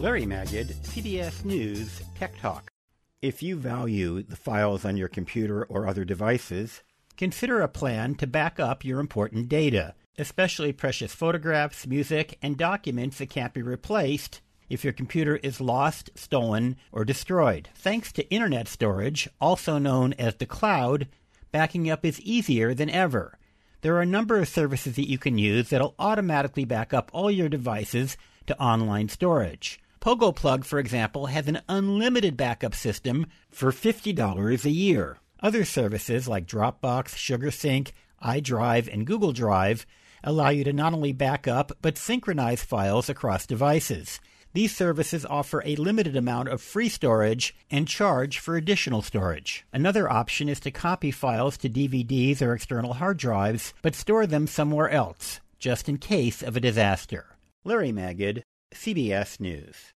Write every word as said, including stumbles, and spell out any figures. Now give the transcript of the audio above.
Larry Magid, C B S News Tech Talk. If you value the files on your computer or other devices, consider a plan to back up your important data, especially precious photographs, music, and documents that can't be replaced if your computer is lost, stolen, or destroyed. Thanks to internet storage, also known as the cloud, backing up is easier than ever. There are a number of services that you can use that'll automatically back up all your devices to online storage. PogoPlug, for example, has an unlimited backup system for fifty dollars a year. Other services like Dropbox, SugarSync, iDrive, and Google Drive allow you to not only back up but synchronize files across devices. These services offer a limited amount of free storage and charge for additional storage. Another option is to copy files to D V Ds or external hard drives, but store them somewhere else, just in case of a disaster. Larry Magid, C B S News.